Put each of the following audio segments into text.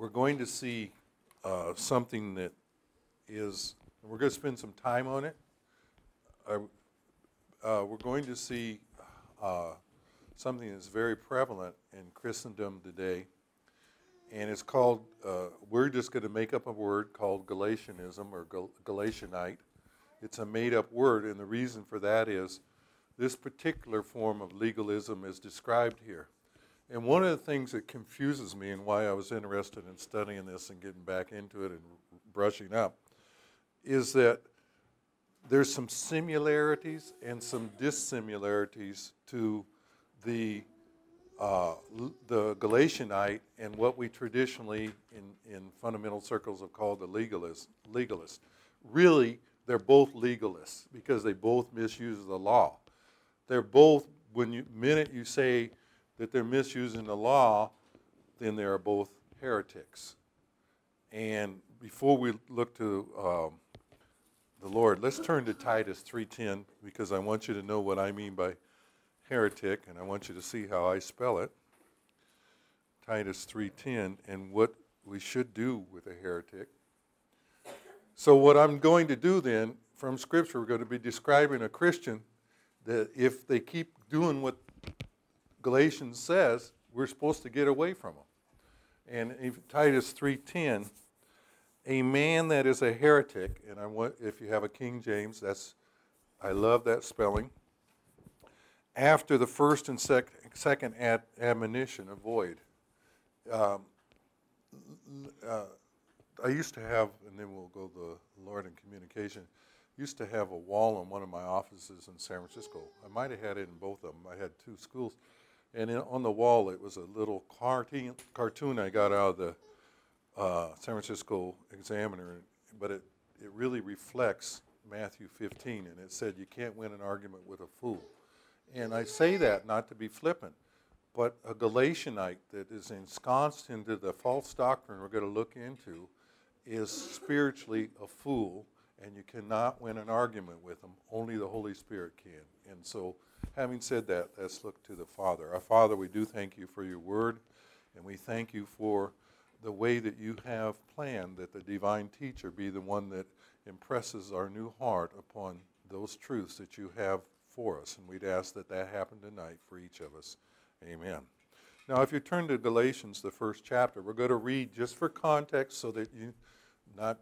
we're going to see something that we're going to spend some time on it. We're going to see something that's very prevalent in Christendom today, and it's called, we're just going to make up a word called Galatianism or Galatianite. It's a made-up word, and the reason for that is this particular form of legalism is described here. And one of the things that confuses me and why I was interested in studying this and getting back into it and brushing up is that there's some similarities and some dissimilarities to the Galatianite and what we traditionally in fundamental circles have called the legalist. Really, they're both legalists because they both misuse the law. They're both, minute you say that they're misusing the law, then they are both heretics. And before we look to the Lord, let's turn to Titus 3:10 because I want you to know what I mean by heretic, and I want you to see how I spell it. Titus 3:10, and what we should do with a heretic. So what I'm going to do then, from Scripture, we're going to be describing a Christian that if they keep doing what Galatians says, we're supposed to get away from them. And in Titus 3:10, a man that is a heretic, and if you have a King James, I love that spelling. After the first and second admonition, avoid. I used to have, and then we'll go to the Lord in communication, used to have a wall on one of my offices in San Francisco. I might have had it in both of them. I had two schools. And on the wall, it was a little cartoon I got out of the San Francisco Examiner, but it really reflects Matthew 15, and it said you can't win an argument with a fool. And I say that not to be flippant, but a Galatianite that is ensconced into the false doctrine we're going to look into is spiritually a fool, and you cannot win an argument with them. Only the Holy Spirit can. And so, having said that, let's look to the Father. Our Father, we do thank you for your word, and we thank you for the way that you have planned that the divine teacher be the one that impresses our new heart upon those truths that you have for us. And we'd ask that that happen tonight for each of us. Amen. Now, if you turn to Galatians, the first chapter, we're going to read just for context so that you not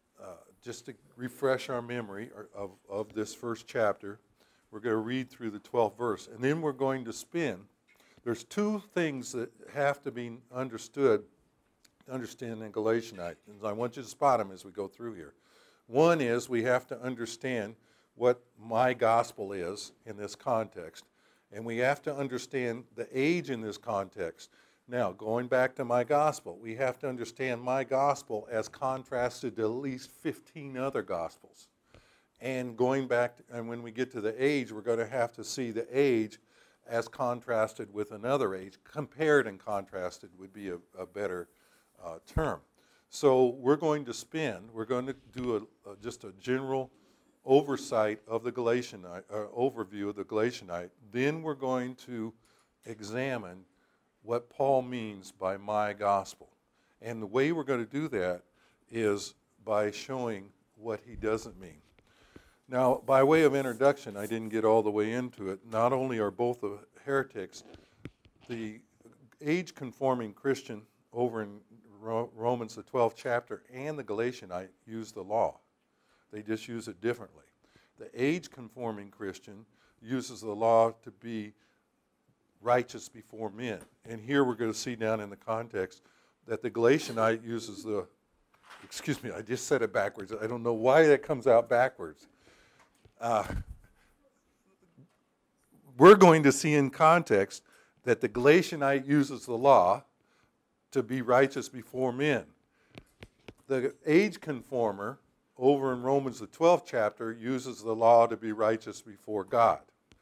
just to refresh our memory of this first chapter. We're going to read through the 12th verse, and then we're going to spin. There's two things that have to be understood to understand in Galatianite, and I want you to spot them as we go through here. One is we have to understand what my gospel is in this context, and we have to understand the age in this context. Now, going back to my gospel, we have to understand my gospel as contrasted to at least 15 other gospels. And going back, and when we get to the age, we're going to have to see the age as contrasted with another age. Compared and contrasted would be a better term. So we're going to spin. We're going to do just a general oversight of the Galatianite, overview of the Galatianite. Then we're going to examine what Paul means by my gospel. And the way we're going to do that is by showing what he doesn't mean. Now, by way of introduction, I didn't get all the way into it. Not only are both the heretics, the age-conforming Christian over in Romans, the 12th chapter, and the Galatianite use the law. They just use it differently. The age-conforming Christian uses the law to be righteous before men. And here we're going to see down in the context that the Galatianite uses excuse me, I just said it backwards. I don't know why that comes out backwards. We're going to see in context that the Galatianite uses the law to be righteous before men. The age conformer over in Romans, the 12th chapter, uses the law to be righteous before God.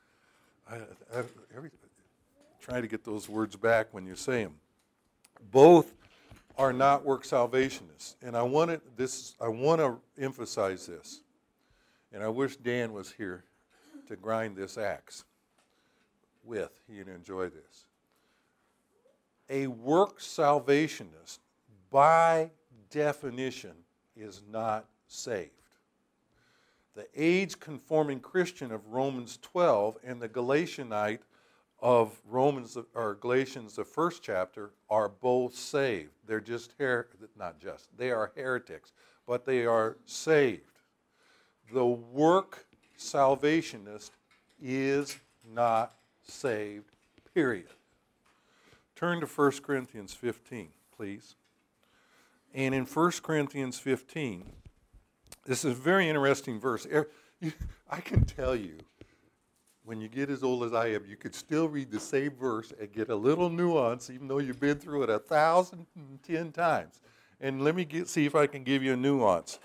Try to get those words back when you say them. Both are not work salvationists, and I want to emphasize this. And I wish Dan was here to grind this axe with. He'd enjoy this. A work salvationist by definition, is not saved. The age-conforming Christian of Romans 12 and the Galatianite of Galatians, the first chapter, are both saved. They're they are heretics, but they are saved. The work salvationist is not saved, period. Turn to 1 Corinthians 15, please. And in 1 Corinthians 15, this is a very interesting verse. I can tell you, when you get as old as I am, you could still read the same verse and get a little nuance, even though you've been through it 1,010 times. And let me see if I can give you a nuance.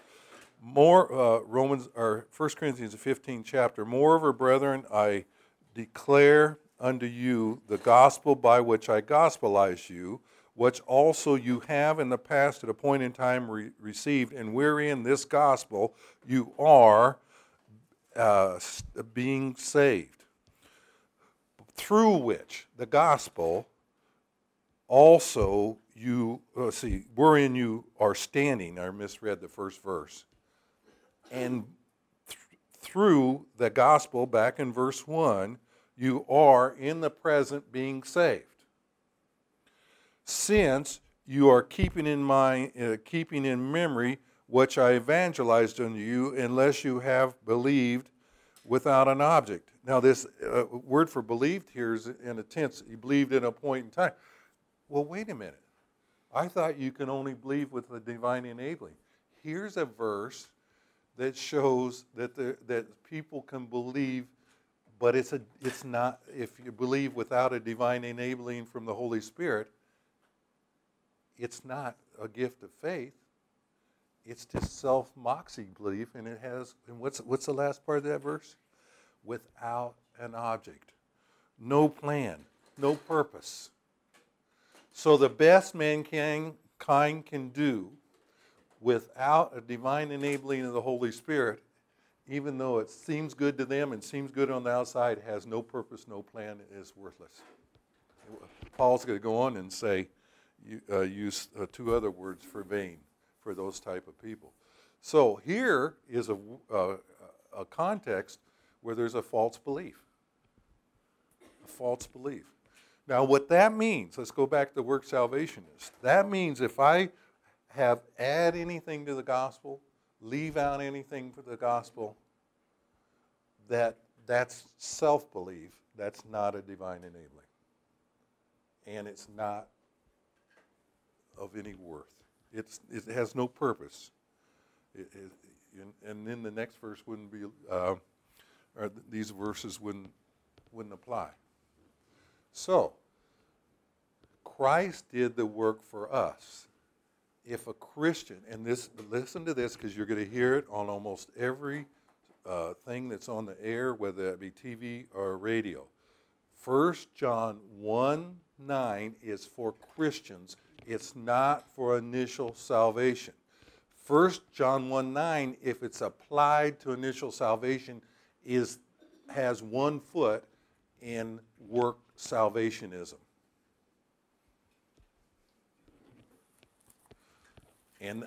1 Corinthians 15 chapter. Moreover, brethren, I declare unto you the gospel by which I gospelize you, which also you have in the past at a point in time received, and wherein this gospel you are being saved, through which the gospel also you, wherein you are standing. I misread the first verse. And through the gospel, back in verse 1, you are in the present being saved. Since you are keeping in memory which I evangelized unto you, unless you have believed without an object. Now, this word for believed here is in a tense. You believed in a point in time. Well, wait a minute. I thought you can only believe with the divine enabling. Here's a verse that shows that people can believe, but it's not. If you believe without a divine enabling from the Holy Spirit, it's not a gift of faith. It's just self-moxie belief, and it has. And what's the last part of that verse? Without an object, no plan, no purpose. So the best mankind can do, without a divine enabling of the Holy Spirit, even though it seems good to them and seems good on the outside, has no purpose, no plan, is worthless. Paul's going to go on and say, use two other words for vain, for those type of people. So here is a context where there's a false belief. A false belief. Now what that means, let's go back to the work salvationist. That means if I add anything to the gospel, leave out anything for the gospel, that's self-belief. That's not a divine enabling. And it's not of any worth. It has no purpose. And then the next verse wouldn't be, or these verses wouldn't apply. So, Christ did the work for us. If a Christian, and listen to this because you're going to hear it on almost every thing that's on the air, whether that be TV or radio. 1 John 1:9 is for Christians. It's not for initial salvation. 1 John 1:9, if it's applied to initial salvation, has one foot in work salvationism. And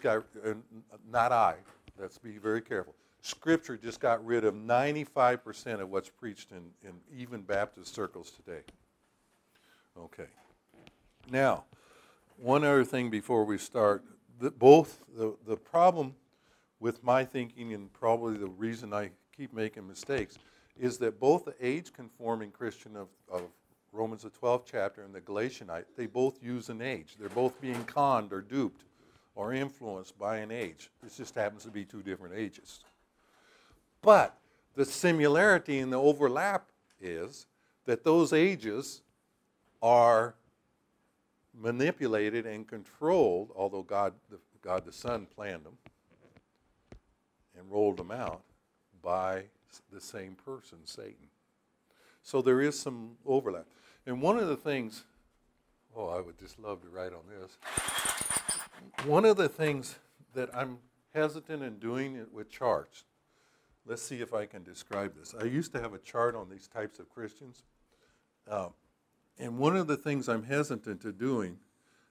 let's be very careful. Scripture just got rid of 95% of what's preached in even Baptist circles today. Okay. Now, one other thing before we start. The problem with my thinking, and probably the reason I keep making mistakes, is that both the age-conforming Christian of Romans the 12th chapter and the Galatianite, they both use an age. They're both being conned or duped or influenced by an age. This just happens to be two different ages. But the similarity and the overlap is that those ages are manipulated and controlled, although God the Son planned them and rolled them out, by the same person, Satan. So there is some overlap. And one of the things, I would just love to write on this. One of the things that I'm hesitant in doing it with charts, let's see if I can describe this. I used to have a chart on these types of Christians. And one of the things I'm hesitant to doing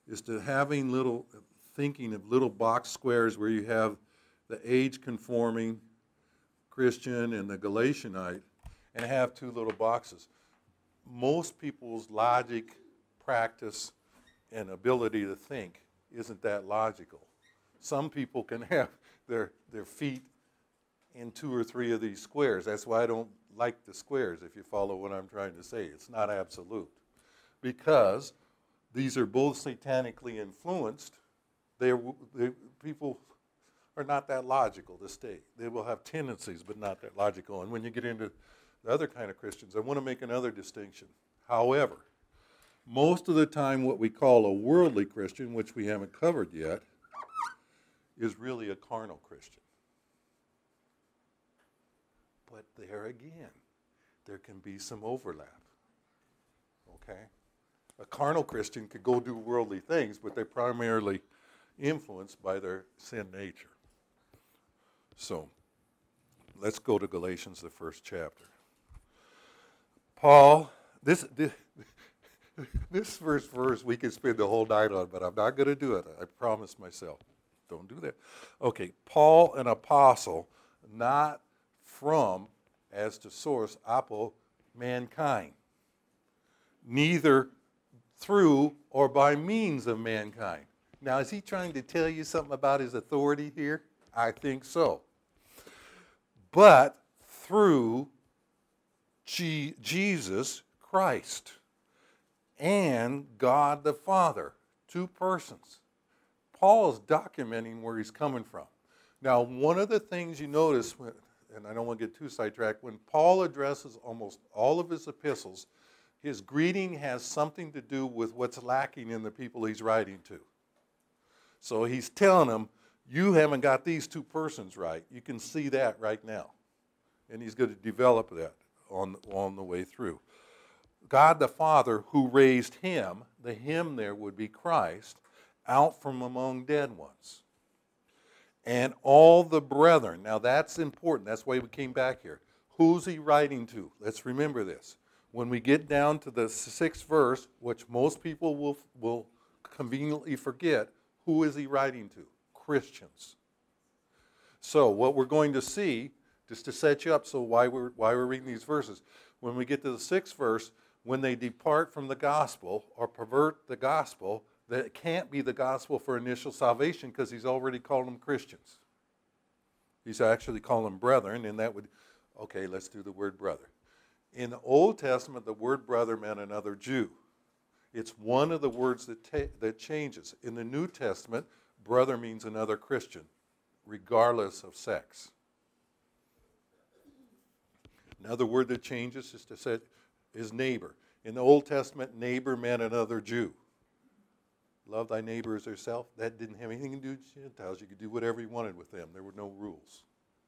is to thinking of little box squares where you have the age-conforming Christian and the Galatianite, and have two little boxes. Most people's logic, practice, and ability to think isn't that logical. Some people can have their feet in two or three of these squares. That's why I don't like the squares, if you follow what I'm trying to say. It's not absolute. Because these are both satanically influenced, people are not that logical to stay. They will have tendencies, but not that logical. And when you get into the other kind of Christians, I want to make another distinction. However, most of the time what we call a worldly Christian, which we haven't covered yet, is really a carnal Christian. But there again, there can be some overlap. Okay? A carnal Christian could go do worldly things, but they're primarily influenced by their sin nature. So, let's go to Galatians, the first chapter. Paul, this first verse we could spend the whole night on, but I'm not going to do it. I promise myself. Don't do that. Okay, Paul, an apostle, not from, as to source, apo, mankind. Neither through or by means of mankind. Now, is he trying to tell you something about his authority here? I think so. But through Jesus Christ and God the Father, two persons. Paul is documenting where he's coming from. Now, one of the things you notice, and I don't want to get too sidetracked, when Paul addresses almost all of his epistles, his greeting has something to do with what's lacking in the people he's writing to. So he's telling them, you haven't got these two persons right. You can see that right now. And he's going to develop that on the way through. God the Father, who raised him, the him there would be Christ, out from among dead ones. And all the brethren. Now that's important. That's why we came back here. Who's he writing to? Let's remember this. When we get down to the 6th verse, which most people will conveniently forget, who is he writing to? Christians. So what we're going to see, just to set you up, so why we're reading these verses, when we get to the 6th verse, when they depart from the gospel or pervert the gospel, that it can't be the gospel for initial salvation because he's already called them Christians. He's actually calling them brethren, and that would, okay, let's do the word brother. In the Old Testament, the word brother meant another Jew. It's one of the words that changes. In the New Testament, brother means another Christian, regardless of sex. Another word that changes is to say is neighbor. In the Old Testament, neighbor meant another Jew. Love thy neighbor as yourself. That didn't have anything to do with Gentiles. You could do whatever you wanted with them. There were no rules.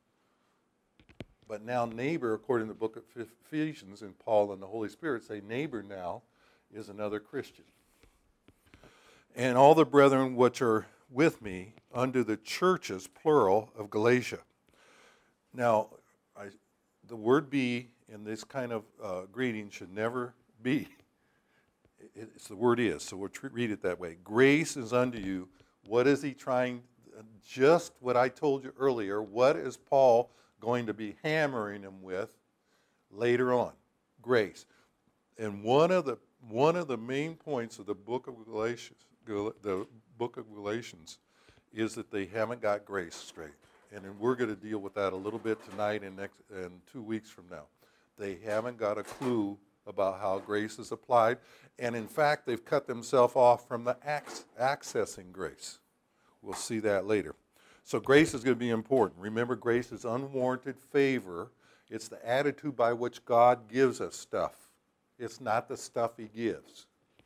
But now neighbor, according to the book of Ephesians, and Paul and the Holy Spirit say neighbor now is another Christian. And all the brethren which are with me unto the churches, plural, of Galatia. Now, the word be in this kind of greeting should never be. It's the word is, so we'll read it that way. Grace is unto you. What is he trying? Just what I told you earlier. What is Paul going to be hammering him with later on? Grace. And one of the main points of the book of Galatians is that they haven't got grace straight. And we're going to deal with that a little bit tonight and 2 weeks from now. They haven't got a clue about how grace is applied. And in fact, they've cut themselves off from the accessing grace. We'll see that later. So grace is going to be important. Remember, grace is unwarranted favor. It's the attitude by which God gives us stuff. It's not the stuff he gives.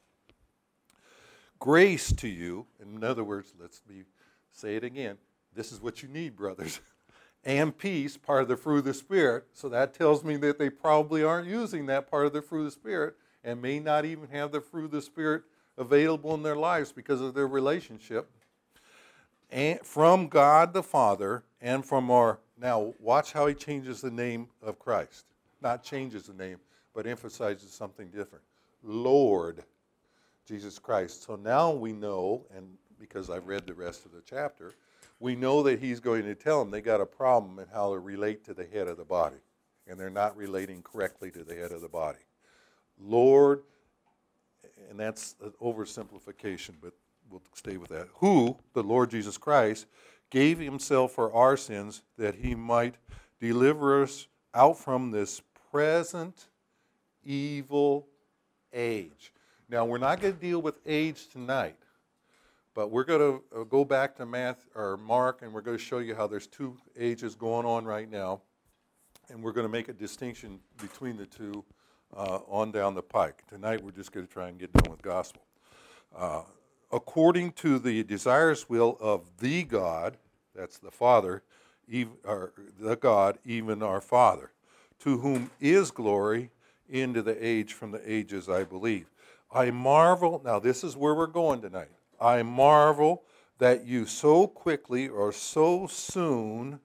Grace to you, in other words, say it again. This is what you need, brothers. And peace, part of the fruit of the Spirit. So that tells me that they probably aren't using that part of the fruit of the Spirit and may not even have the fruit of the Spirit available in their lives because of their relationship. And from God the Father and from our, now watch how he changes the name of Christ. Not changes the name, but emphasizes something different. Lord Jesus Christ. So now we know, and because I've read the rest of the chapter, we know that he's going to tell them they got a problem in how to relate to the head of the body. And they're not relating correctly to the head of the body. Lord, and that's an oversimplification, but we'll stay with that. Who, the Lord Jesus Christ, gave himself for our sins that he might deliver us out from this present evil age. Now, we're not going to deal with age tonight, but we're going to go back to Mark, and we're going to show you how there's two ages going on right now, and we're going to make a distinction between the two on down the pike. Tonight, we're just going to try and get done with gospel. According to the desirous will of the God, that's the Father, the God, even our Father, to whom is glory into the age from the ages, I believe. I marvel, now this is where we're going tonight. I marvel that you so quickly or so soon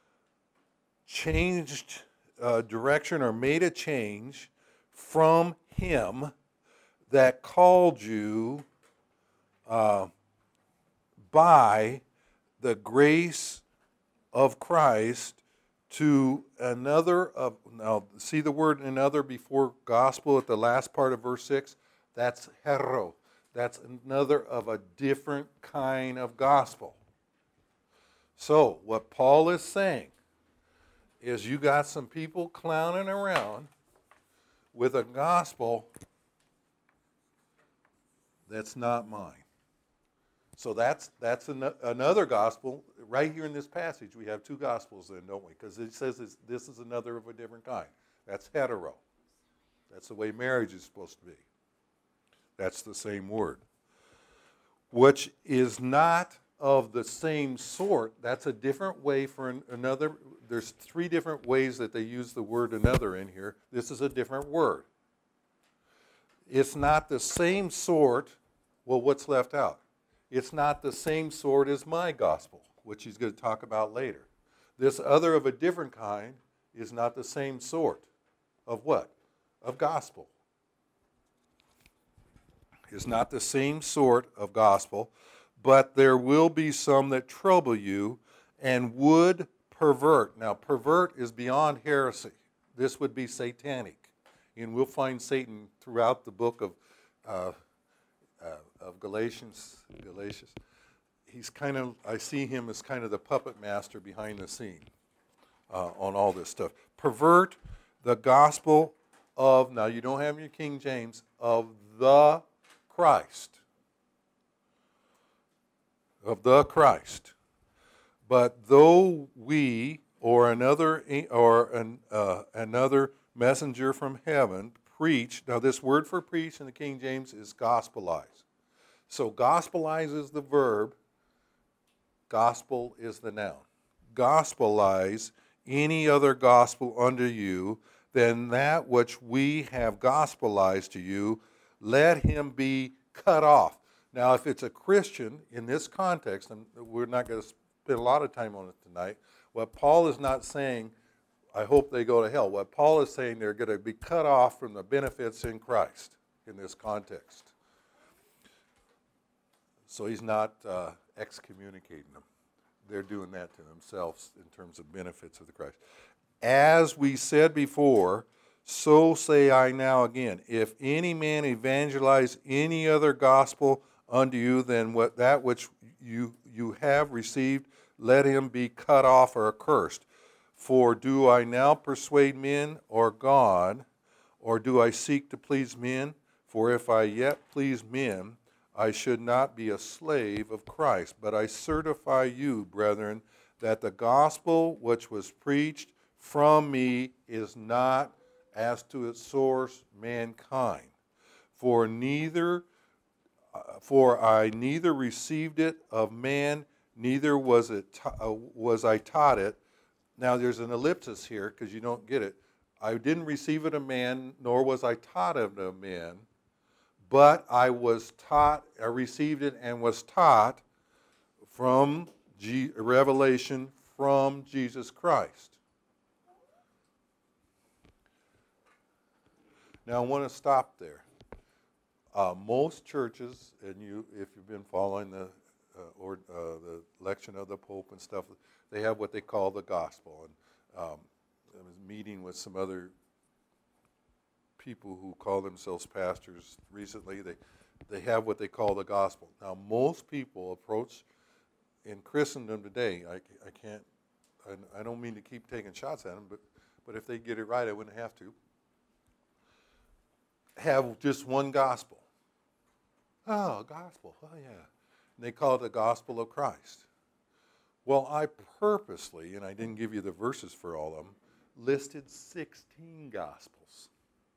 changed direction or made a change from him that called you by the grace of Christ to another of, now see the word another before gospel at the last part of verse 6? That's hero. That's another of a different kind of gospel. So what Paul is saying is you got some people clowning around with a gospel that's not mine. So that's another gospel. Right here in this passage, we have two gospels then, don't we? Because it says this is another of a different kind. That's hetero. That's the way marriage is supposed to be. That's the same word. Which is not of the same sort. That's a different way for another. There's three different ways that they use the word another in here. This is a different word. It's not the same sort. Well, what's left out? It's not the same sort as my gospel, which he's going to talk about later. This other of a different kind is not the same sort of what? Of gospel. Is not the same sort of gospel, but there will be some that trouble you and would pervert. Now, pervert is beyond heresy. This would be satanic. And we'll find Satan throughout the book of Galatians. He's kind of, I see him as kind of the puppet master behind the scene on all this stuff. Pervert the gospel of, now you don't have your King James, of the Christ. Of the Christ. But though we or another messenger from heaven preach, now this word for preach in the King James is gospelize. So gospelize is the verb, gospel is the noun. Gospelize any other gospel unto you than that which we have gospelized to you, let him be cut off. Now, if it's a Christian in this context, and we're not going to spend a lot of time on it tonight, what Paul is not saying, I hope they go to hell. What Paul is saying, they're going to be cut off from the benefits in Christ in this context. So he's not excommunicating them. They're doing that to themselves in terms of benefits of the Christ. As we said before, so say I now again, if any man evangelize any other gospel unto you than that which you have received, let him be cut off or accursed. For do I now persuade men or God, or do I seek to please men? For if I yet please men, I should not be a slave of Christ. But I certify you, brethren, that the gospel which was preached from me is not as to its source mankind. For I neither received it of man, neither was I taught it. Now there's an ellipsis here because you don't get it. I didn't receive it of man, nor was I taught it of man, but I was taught, I received it and was taught from revelation from Jesus Christ. Now I want to stop there. Most churches, and if you've been following the election of the Pope and stuff, they have what they call the gospel. And I was meeting with some other people who call themselves pastors recently. They have what they call the gospel. Now, most people approach in Christendom today. I don't mean to keep taking shots at them, but if they get it right, I wouldn't have to. Have just one gospel. Oh, gospel. Oh, yeah. And they call it the gospel of Christ. Well, I purposely, and I didn't give you the verses for all of them, listed 16 gospels.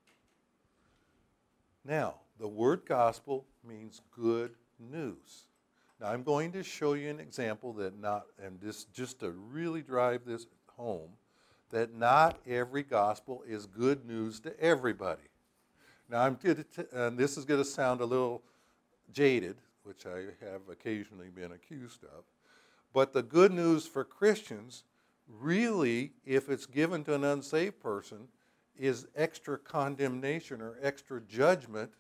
Now, the word gospel means good news. Now, I'm going to show you an example just to really drive this home, that not every gospel is good news to everybody. Now, and this is going to sound a little jaded, which I have occasionally been accused of, but the good news for Christians, really, if it's given to an unsaved person, is extra condemnation or extra judgment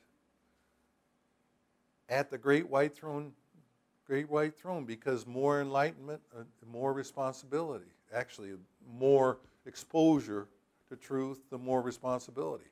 at the great white throne, because more enlightenment, more responsibility. Actually, more exposure to truth, the more responsibility.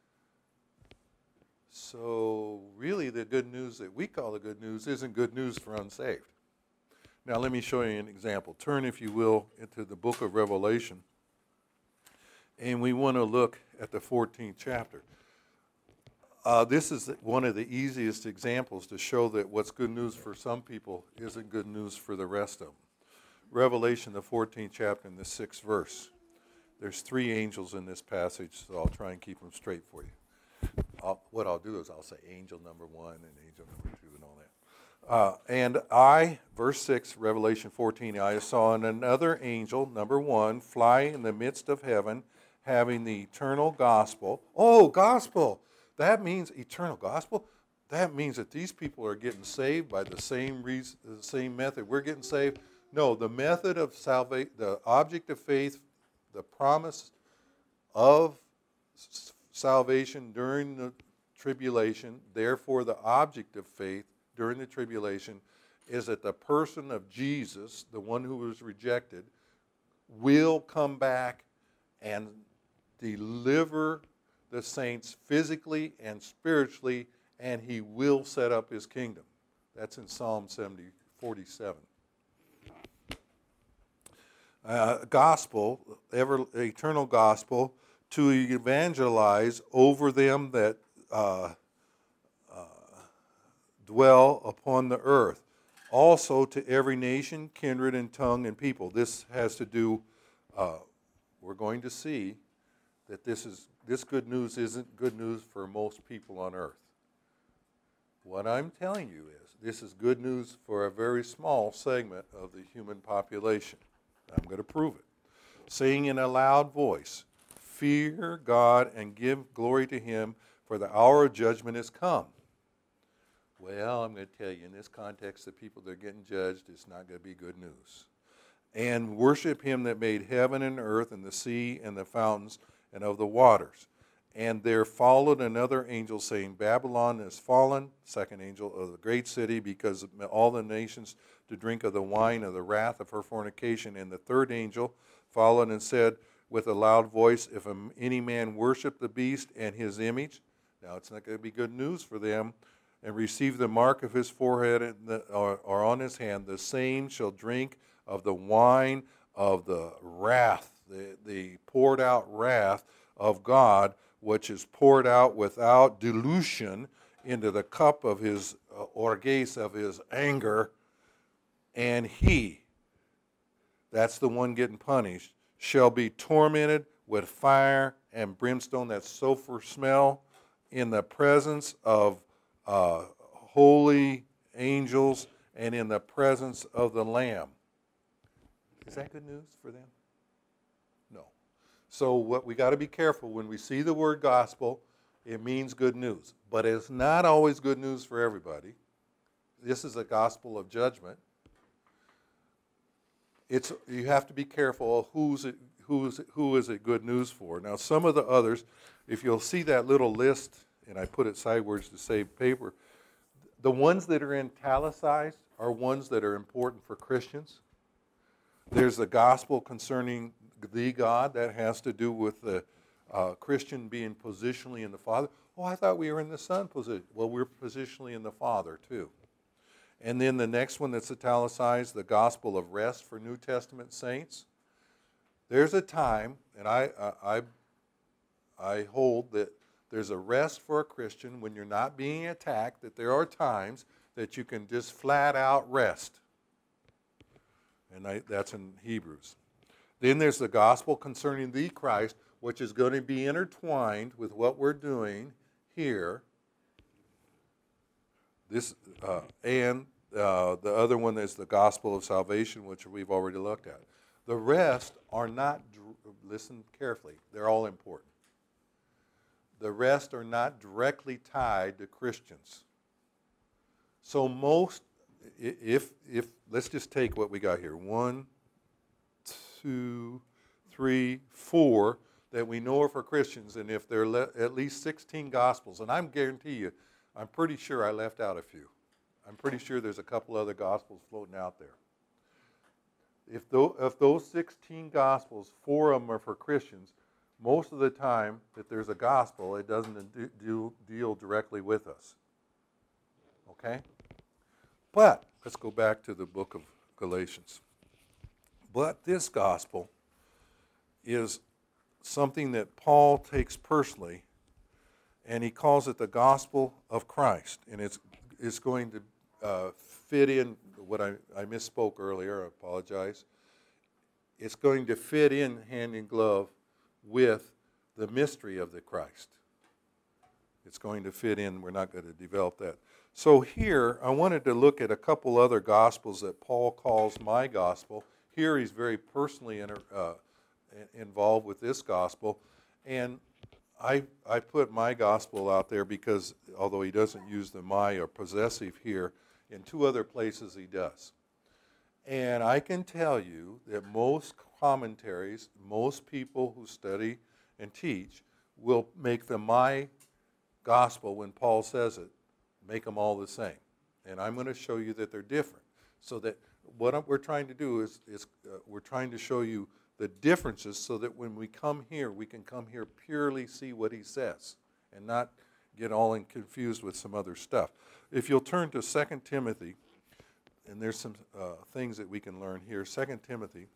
So really the good news that we call the good news isn't good news for unsaved. Now let me show you an example. Turn, if you will, into the book of Revelation. And we want to look at the 14th chapter. This is one of the easiest examples to show that what's good news for some people isn't good news for the rest of them. Revelation, the 14th chapter, and the 6th verse. There's 3 angels in this passage, so I'll try and keep them straight for you. What I'll do is I'll say angel number 1 and angel number 2 and all that. And I, verse 6, Revelation 14, I saw another angel, number 1, fly in the midst of heaven, having the eternal gospel. Oh, gospel! That means eternal gospel? That means that these people are getting saved by the same method we're getting saved? No, the method of salvation, the object of faith, the promise of salvation during the tribulation, therefore the object of faith during the tribulation, is that the person of Jesus, the one who was rejected, will come back and deliver the saints physically and spiritually, and he will set up his kingdom. That's in Psalm 47. Gospel, eternal gospel, to evangelize over them that dwell upon the earth, also to every nation, kindred, and tongue, and people. This has to do, we're going to see that this good news isn't good news for most people on earth. What I'm telling you is this is good news for a very small segment of the human population. I'm going to prove it. Saying in a loud voice, fear God and give glory to him, for the hour of judgment is come. Well, I'm going to tell you, in this context, the people that are getting judged, it's not going to be good news. And worship him that made heaven and earth and the sea and the fountains and of the waters. And there followed another angel saying, Babylon is fallen, second angel, of the great city, because of all the nations to drink of the wine of the wrath of her fornication. And the third angel followed and said with a loud voice, if any man worship the beast and his image, now it's not going to be good news for them, and receive the mark of his forehead or on his hand, the same shall drink of the wine of the wrath, the poured out wrath of God, which is poured out without dilution into the cup of his orges, of his anger. And he, that's the one getting punished, shall be tormented with fire and brimstone, that sulfur smell, in the presence of holy angels and in the presence of the Lamb. Is that good news for them? No. So what we got to be careful when we see the word gospel, it means good news. But it's not always good news for everybody. This is a gospel of judgment. You have to be careful of who is it good news for. Now, some of the others, if you'll see that little list and I put it sideways to save paper. The ones that are in italicized are ones that are important for Christians. There's the gospel concerning the God that has to do with the Christian being positionally in the Father. Oh, I thought we were in the Son position. Well, we're positionally in the Father too. And then the next one that's italicized, the gospel of rest for New Testament saints. There's a time, and I hold that there's a rest for a Christian when you're not being attacked, that there are times that you can just flat out rest. And that's in Hebrews. Then there's the gospel concerning the Christ, which is going to be intertwined with what we're doing here. And the other one is the gospel of salvation, which we've already looked at. The rest are not, listen carefully, they're all important. The rest are not directly tied to Christians. So most, if let's just take what we got here. 1, 2, 3, 4 that we know are for Christians, and if there are at least 16 gospels, and I'm guarantee you, I'm pretty sure I left out a few. I'm pretty sure there's a couple other gospels floating out there. If those 16 gospels, 4 of them are for Christians, most of the time that there's a gospel, it doesn't deal directly with us. Okay? But let's go back to the book of Galatians. But this gospel is something that Paul takes personally, and he calls it the gospel of Christ. And it's going to fit in what I misspoke earlier. I apologize. It's going to fit in hand in glove with the mystery of the Christ. It's going to fit in. We're not going to develop that. So here, I wanted to look at a couple other gospels that Paul calls my gospel. Here he's very personally involved with this gospel. And I put my gospel out there because, although he doesn't use the my or possessive here, in 2 other places he does. And I can tell you that most commentaries, most people who study and teach will make the my gospel, when Paul says it, make them all the same. And I'm going to show you that they're different. So that what we're trying to do is we're trying to show you the differences so that when we come here, we can come here purely see what he says and not get all confused with some other stuff. If you'll turn to 2 Timothy, and there's some things that we can learn here. 2 Timothy.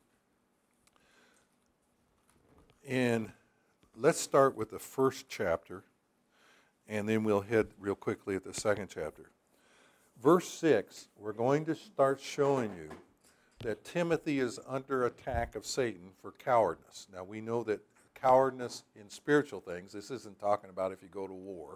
And let's start with the first chapter, and then we'll head real quickly at the second chapter. Verse 6, we're going to start showing you that Timothy is under attack of Satan for cowardice. Now, we know that cowardice in spiritual things, this isn't talking about if you go to war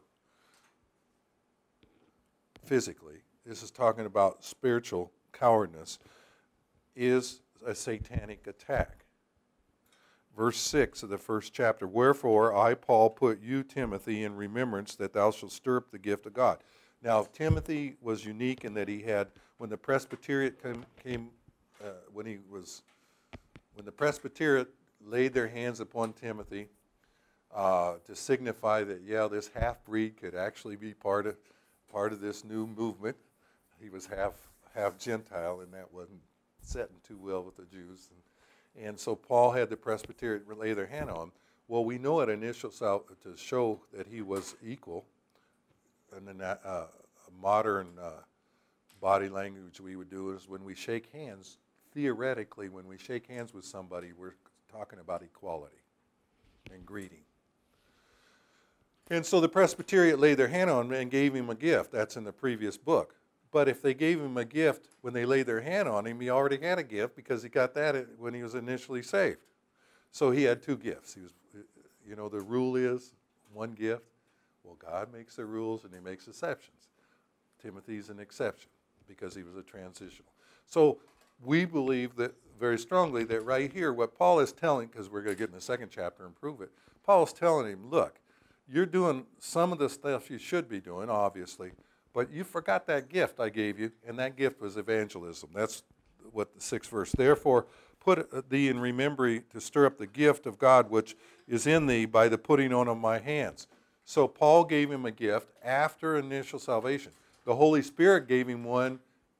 physically. This is talking about spiritual cowardice, is a satanic attack. Verse 6 of the first chapter, wherefore I, Paul, put you, Timothy, in remembrance that thou shalt stir up the gift of God. Now, Timothy was unique in that he had, when the Presbyterian came, when the Presbyterian laid their hands upon Timothy to signify that, this half-breed could actually be part of this new movement. He was half Gentile, and that wasn't setting too well with the Jews. And so Paul had the Presbyterian lay their hand on him. Well, we know at initial to show that he was equal, and then a modern body language we would do is when we shake hands, theoretically, when we shake hands with somebody, we're talking about equality and greeting. And so the Presbyterian laid their hand on him and gave him a gift. That's in the previous book. But if they gave him a gift when they laid their hand on him, he already had a gift because he got that when he was initially saved. So he had 2 gifts. He was, the rule is 1 gift. Well, God makes the rules and he makes exceptions. Timothy's an exception because he was a transitional. So we believe that very strongly that right here, what Paul is telling, because we're going to get in the second chapter and prove it, Paul is telling him, look, you're doing some of the stuff you should be doing, obviously, but you forgot that gift I gave you, and that gift was evangelism. That's what the 6th verse. Therefore, put thee in remembering to stir up the gift of God which is in thee by the putting on of my hands. So Paul gave him a gift after initial salvation. The Holy Spirit gave him one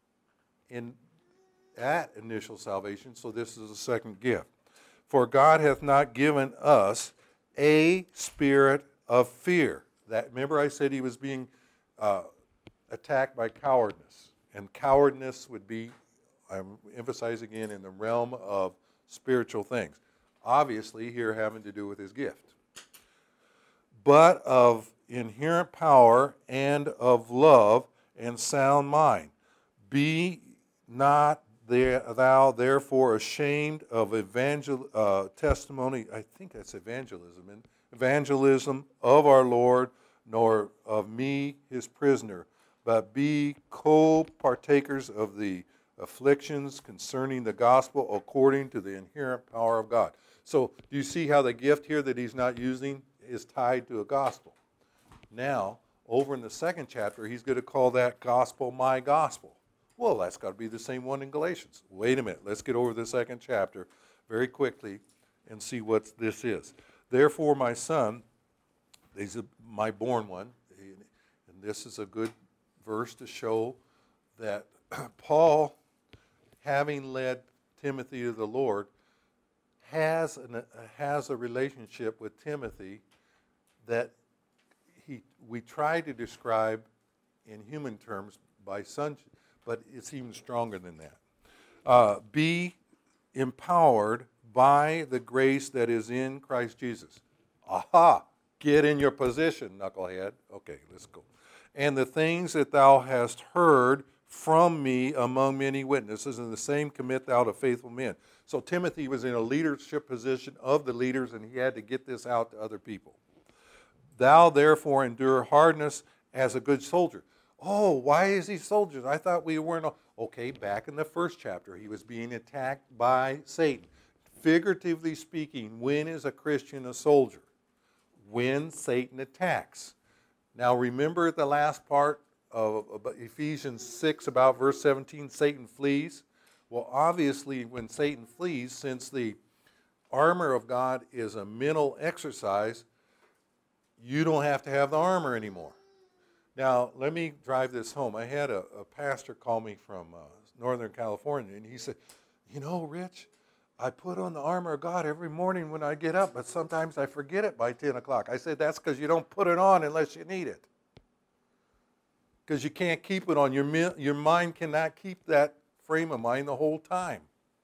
at initial salvation, so this is a second gift. For God hath not given us a spirit of fear. Remember I said he was being attacked by cowardness. And cowardness would be, I'm emphasizing again, in the realm of spiritual things. Obviously, here having to do with his gift. But of inherent power and of love and sound mind. Be not thou therefore ashamed of testimony, I think that's evangelism of our Lord, nor of me his prisoner, but be co-partakers of the afflictions concerning the gospel according to the inherent power of God. So do you see how the gift here that he's not using is tied to a gospel? Now, over in the second chapter, he's going to call that gospel my gospel. Well, that's got to be the same one in Galatians. Wait a minute. Let's get over the second chapter very quickly and see what this is. Therefore, my son, he's my born one, and this is a good verse to show that Paul, having led Timothy to the Lord, has a relationship with Timothy that we try to describe in human terms by sonship, but it's even stronger than that. Be empowered by the grace that is in Christ Jesus. Aha! Get in your position, knucklehead. Okay, let's go. And the things that thou hast heard from me among many witnesses, and the same commit thou to faithful men. So Timothy was in a leadership position of the leaders, and he had to get this out to other people. Thou therefore endure hardness as a good soldier. Oh, why is he soldiers? I thought we weren't. Okay, back in the first chapter, he was being attacked by Satan. Figuratively speaking, when is a Christian a soldier? When Satan attacks. Now remember the last part of Ephesians 6 about verse 17, Satan flees. Well, obviously when Satan flees, since the armor of God is a mental exercise, you don't have to have the armor anymore. Now, let me drive this home. I had a pastor call me from Northern California, and he said, you know, Rich, I put on the armor of God every morning when I get up, but sometimes I forget it by 10 o'clock. I said, that's because you don't put it on unless you need it. Because you can't keep it on. Your mind cannot keep that frame of mind the whole time.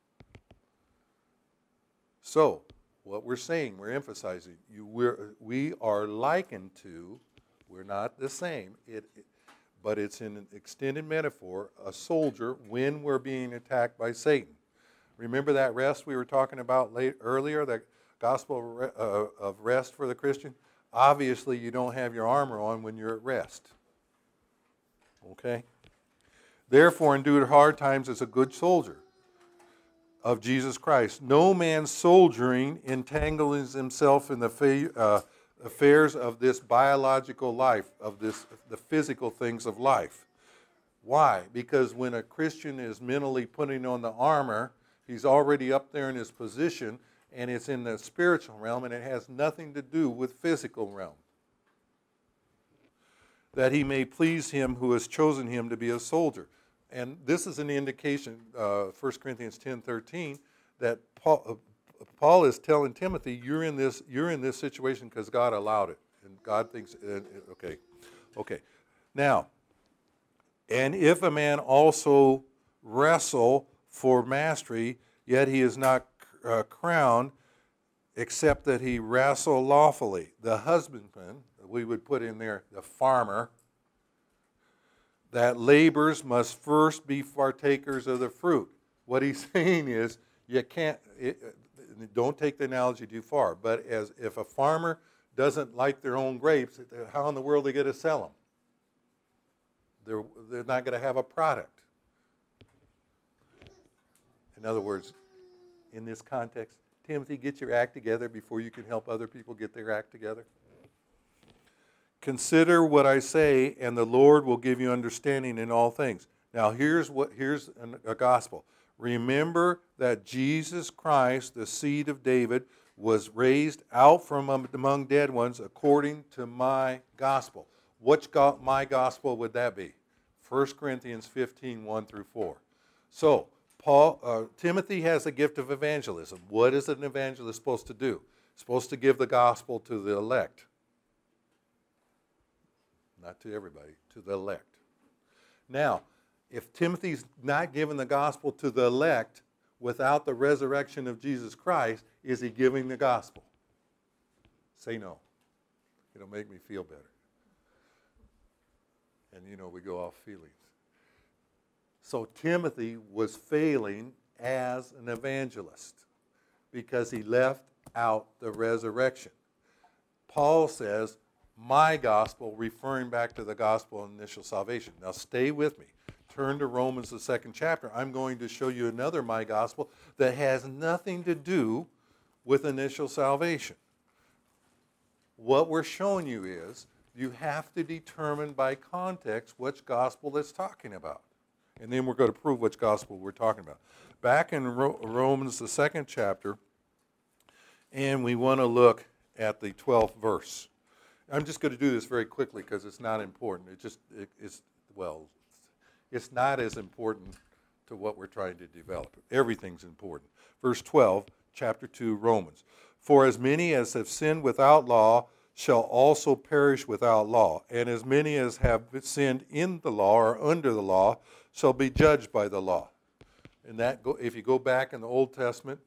So, what we're saying, we're emphasizing, we are likened to, we're not the same, but it's in an extended metaphor, a soldier when we're being attacked by Satan. Remember that rest we were talking about earlier, that gospel of rest for the Christian? Obviously, you don't have your armor on when you're at rest. Okay? Therefore, endure hard times as a good soldier of Jesus Christ. No man soldiering entangles himself in the affairs of this biological life, of the physical things of life. Why? Because when a Christian is mentally putting on the armor, he's already up there in his position, and it's in the spiritual realm, and it has nothing to do with physical realm. That he may please him who has chosen him to be a soldier. And this is an indication, 1 Corinthians 10:13, that Paul is telling Timothy, you're in this situation because God allowed it, and God thinks, okay. Now, and if a man also wrestle for mastery, yet he is not crowned, except that he wrestle lawfully. The husbandman, we would put in there the farmer, that labors must first be partakers of the fruit. What he's saying is, you can't, don't take the analogy too far, but if a farmer doesn't like their own grapes, how in the world are they going to sell them? They're not going to have a product. In other words, in this context, Timothy, get your act together before you can help other people get their act together. Consider what I say, and the Lord will give you understanding in all things. Now, here's a gospel. Remember that Jesus Christ, the seed of David, was raised out from among dead ones according to my gospel. My gospel would that be? 1 Corinthians 15, 1 through 4. So, Timothy has a gift of evangelism. What is an evangelist supposed to do? Supposed to give the gospel to the elect. Not to everybody, to the elect. Now, if Timothy's not giving the gospel to the elect without the resurrection of Jesus Christ, is he giving the gospel? Say no. It'll make me feel better. And we go off feelings. So Timothy was failing as an evangelist because he left out the resurrection. Paul says, my gospel, referring back to the gospel of initial salvation. Now stay with me. Turn to Romans, the 2nd chapter. I'm going to show you another my gospel that has nothing to do with initial salvation. What we're showing you is you have to determine by context which gospel it's talking about. And then we're going to prove which gospel we're talking about. Back in Romans, the 2nd chapter, and we want to look at the 12th verse. I'm just going to do this very quickly because it's not important. It's not as important to what we're trying to develop. Everything's important. Verse 12, chapter 2, Romans. For as many as have sinned without law shall also perish without law, and as many as have sinned in the law or under the law shall be judged by the law. And that, if you go back in the Old Testament,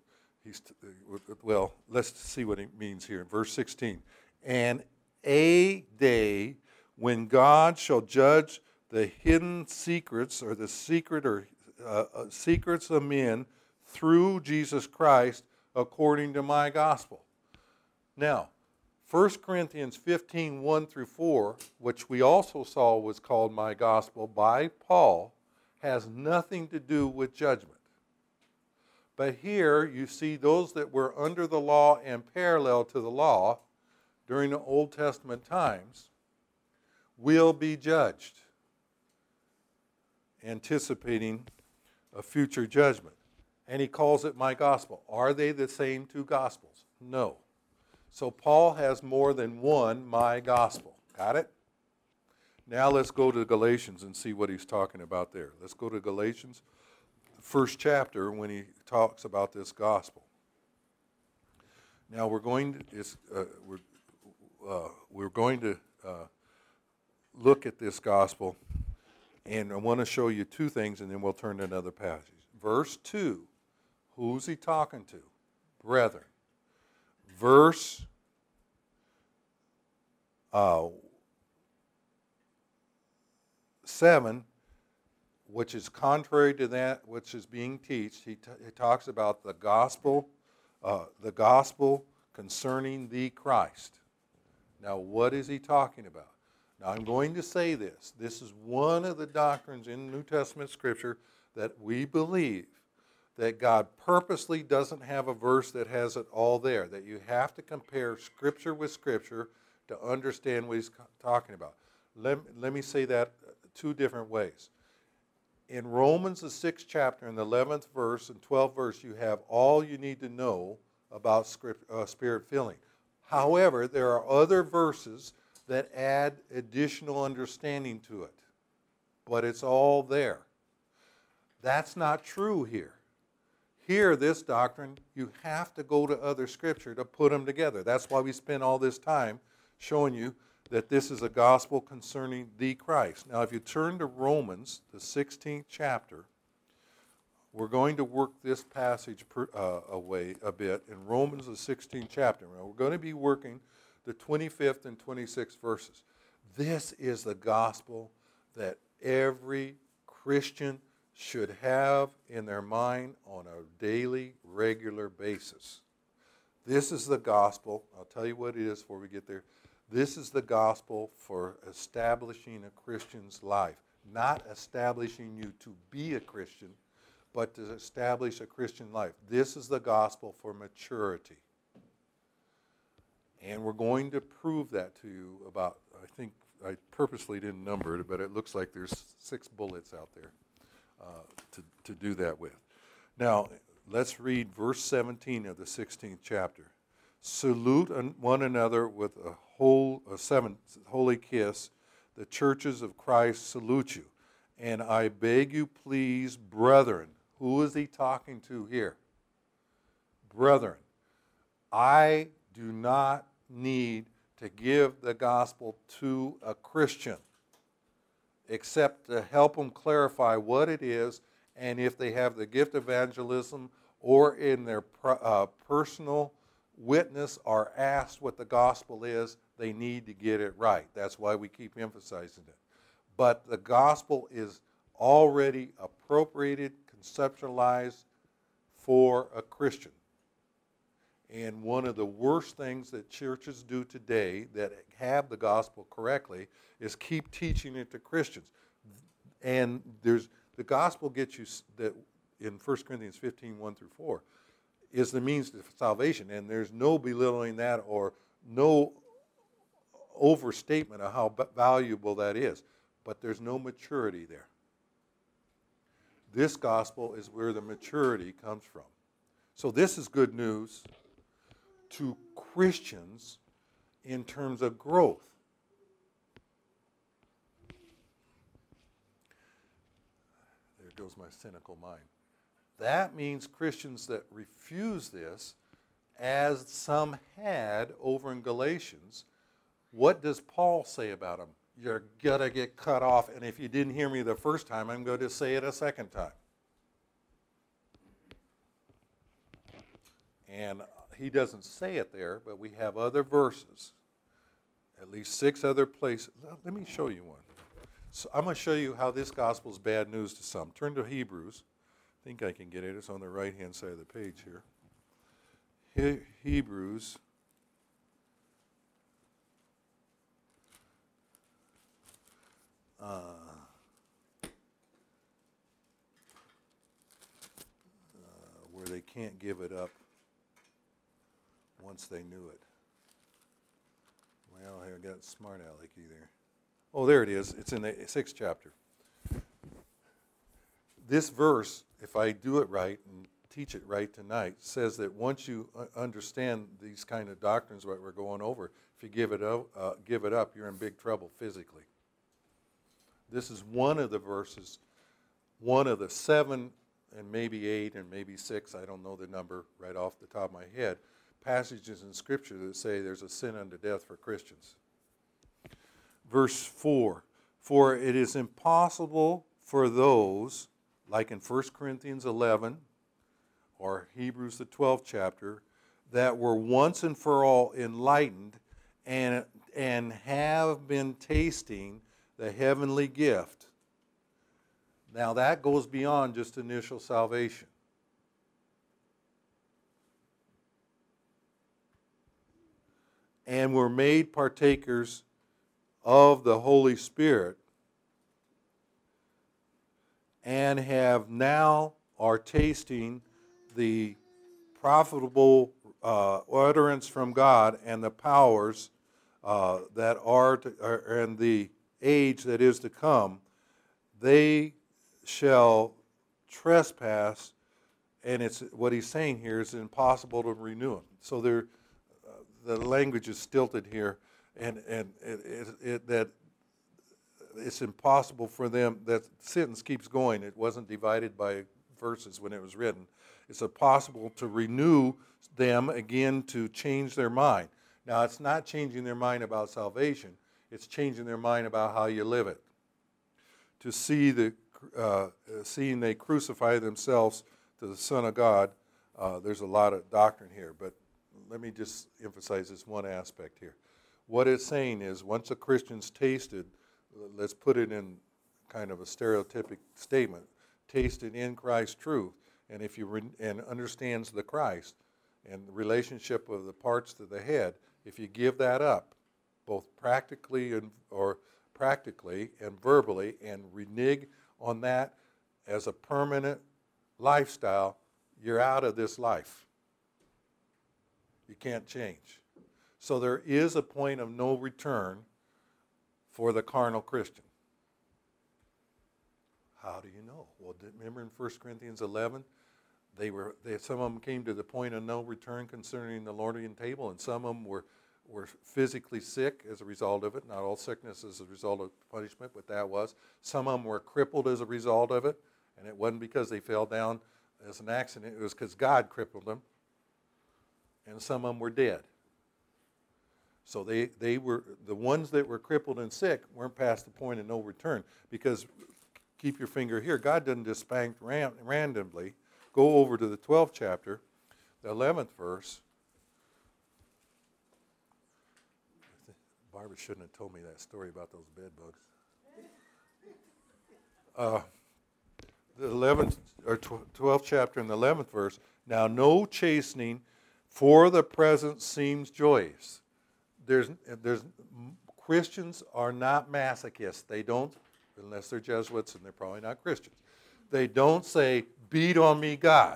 let's see what it means here in verse 16. And a day when God shall judge the hidden secrets, or the secrets of men through Jesus Christ according to my gospel. Now, 1 Corinthians 15, 1 through 4, which we also saw was called my gospel by Paul, has nothing to do with judgment. But here you see those that were under the law and parallel to the law during the Old Testament times will be judged, anticipating a future judgment. And he calls it my gospel. Are they the same two gospels? No. So Paul has more than one my gospel. Got it? Now let's go to Galatians and see what he's talking about there. Let's go to Galatians, the 1st chapter, when he talks about this gospel. Now we're going to look at this gospel, and I want to show you two things, and then we'll turn to another passage. Verse 2, who's he talking to? Brethren. Verse 7, which is contrary to that which is being taught, he talks about the gospel concerning the Christ. Now, what is he talking about? Now, I'm going to say this. This is one of the doctrines in New Testament Scripture that we believe that God purposely doesn't have a verse that has it all there, that you have to compare Scripture with Scripture to understand what he's talking about. Let me say that two different ways. In Romans, the 6th chapter, in the 11th verse and 12th verse, you have all you need to know about Spirit filling. However, there are other verses that add additional understanding to it, but it's all there. That's not true here. Here, this doctrine, you have to go to other Scripture to put them together. That's why we spend all this time showing you that this is a gospel concerning the Christ. Now, if you turn to Romans, the 16th chapter, we're going to work this passage away a bit in Romans, the 16th chapter. Now, we're going to be working the 25th and 26th verses. This is the gospel that every Christian should have in their mind on a daily, regular basis. This is the gospel. I'll tell you what it is before we get there. This is the gospel for establishing a Christian's life. Not establishing you to be a Christian, but to establish a Christian life. This is the gospel for maturity. And we're going to prove that to you about, I think I purposely didn't number it, but it looks like there's 6 bullets out there to do that with. Now, let's read verse 17 of the 16th chapter. Salute one another with a seventh holy kiss. The churches of Christ salute you. And I beg you, please, brethren. Who is he talking to here? Brethren. I do not need to give the gospel to a Christian except to help them clarify what it is, and if they have the gift of evangelism or in their personal witness are asked what the gospel is, they need to get it right. That's why we keep emphasizing it. But the gospel is already appropriated, conceptualized for a Christian. And one of the worst things that churches do today that have the gospel correctly is keep teaching it to Christians. And the gospel gets you that in 1 Corinthians 15, 1 through 4, is the means to salvation. And there's no belittling that or no overstatement of how valuable that is. But there's no maturity there. This gospel is where the maturity comes from. So this is good news to Christians in terms of growth. There goes my cynical mind. That means Christians that refuse this, as some had over in Galatians, what does Paul say about them? You're going to get cut off, and if you didn't hear me the first time, I'm going to say it a second time. And he doesn't say it there, but we have other verses, at least 6 other places. Let me show you one. So I'm going to show you how this gospel is bad news to some. Turn to Hebrews. I think I can get it. It's on the right-hand side of the page here. Hebrews. Where they can't give it up once they knew it. Well, I got smart alecky there. Oh, there it is. It's in the 6th chapter. This verse, if I do it right and teach it right tonight, says that once you understand these kind of doctrines that we're going over, if you give it up, you're in big trouble physically. This is one of the verses, one of the 7 and maybe 8 and maybe 6, I don't know the number right off the top of my head, passages in Scripture that say there's a sin unto death for Christians. Verse 4, for it is impossible for those, like in 1 Corinthians 11 or Hebrews the 12th chapter, that were once and for all enlightened and have been tasting the heavenly gift. Now that goes beyond just initial salvation. And were made partakers of the Holy Spirit, and have now are tasting the profitable utterance from God and the powers that are and the age that is to come. They shall trespass, and it's what he's saying here is impossible to renew them. So the language is stilted here, and that it's impossible for them. That sentence keeps going. It wasn't divided by verses when it was written. It's impossible to renew them again, to change their mind. Now, it's not changing their mind about salvation. It's changing their mind about how you live it. To see seeing they crucify themselves to the Son of God, there's a lot of doctrine here, but let me just emphasize this one aspect here. What it's saying is, once a Christian's tasted, let's put it in kind of a stereotypic statement, tasted in Christ's truth, and if you and understands the Christ and the relationship of the parts to the head, if you give that up, both practically and verbally, and renege on that as a permanent lifestyle, you're out of this life. You can't change. So there is a point of no return for the carnal Christian. How do you know? Well, remember in 1 Corinthians 11, Some of them came to the point of no return concerning the Lordian table, and some of them were physically sick as a result of it. Not all sickness is a result of punishment, but that was. Some of them were crippled as a result of it, and it wasn't because they fell down as an accident. It was because God crippled them. And some of them were dead. So they were, the ones that were crippled and sick weren't past the point of no return, because, keep your finger here, God doesn't just spank randomly. Go over to the 12th chapter, the 11th verse. Barbara shouldn't have told me that story about those bed bugs. The 11th or 12th chapter and the 11th verse. Now no chastening for the present seems joyous. Christians are not masochists. They don't, unless they're Jesuits, and they're probably not Christians. They don't say, beat on me, God.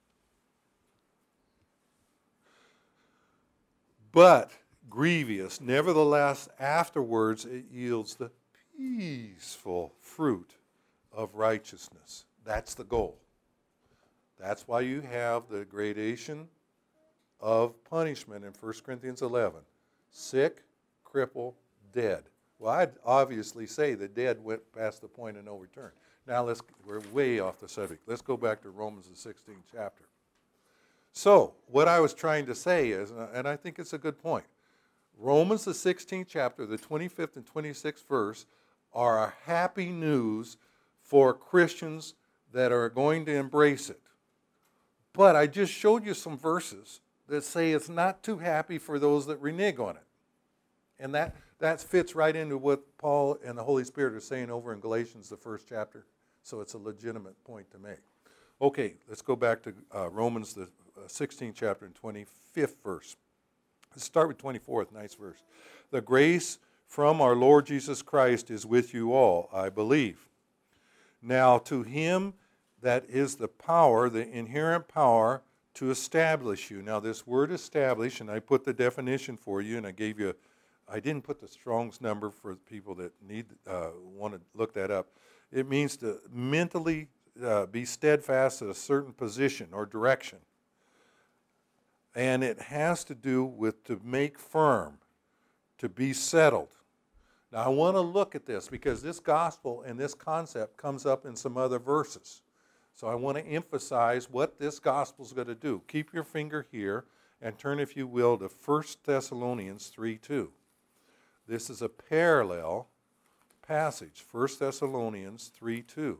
But grievous, nevertheless, afterwards it yields the peaceful fruit of righteousness. That's the goal. That's why you have the gradation of punishment in 1 Corinthians 11. Sick, cripple, dead. Well, I'd obviously say the dead went past the point of no return. Now we're way off the subject. Let's go back to Romans the 16th chapter. So, what I was trying to say is, and I think it's a good point, Romans the 16th chapter, the 25th and 26th verse, are a happy news for Christians that are going to embrace it. But I just showed you some verses that say it's not too happy for those that renege on it. And that fits right into what Paul and the Holy Spirit are saying over in Galatians, the 1st chapter. So it's a legitimate point to make. Okay, let's go back to Romans, the 16th chapter and 25th verse. Let's start with 24th, nice verse. The grace from our Lord Jesus Christ is with you all, I believe. Now to him that is the power, the inherent power to establish you. Now this word establish, and I put the definition for you, and I didn't put the Strong's number for people that want to look that up. It means to mentally be steadfast at a certain position or direction. And it has to do with to make firm, to be settled. Now I want to look at this because this gospel and this concept comes up in some other verses. So I want to emphasize what this gospel is going to do. Keep your finger here and turn, if you will, to 1 Thessalonians 3:2. This is a parallel passage, 1 Thessalonians 3:2.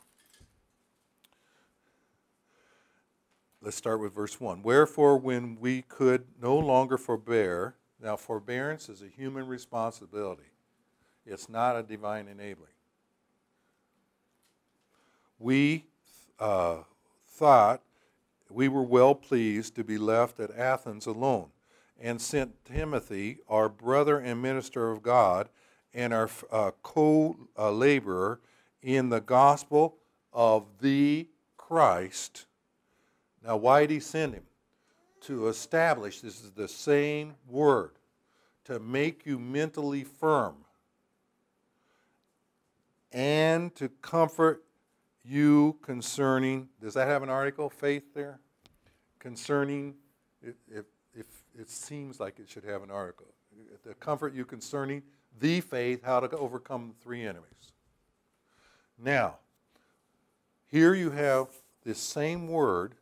Let's start with verse 1. Wherefore, when we could no longer forbear, now forbearance is a human responsibility. It's not a divine enabling. We thought we were well pleased to be left at Athens alone, and sent Timothy, our brother and minister of God, and our co-laborer in the gospel of the Christ. Now, why did he send him? To establish, this is the same word, to make you mentally firm, and to comfort you concerning, does that have an article, faith there? Concerning, if it seems like it should have an article. To comfort you concerning the faith, how to overcome the three enemies. Now, here you have this same word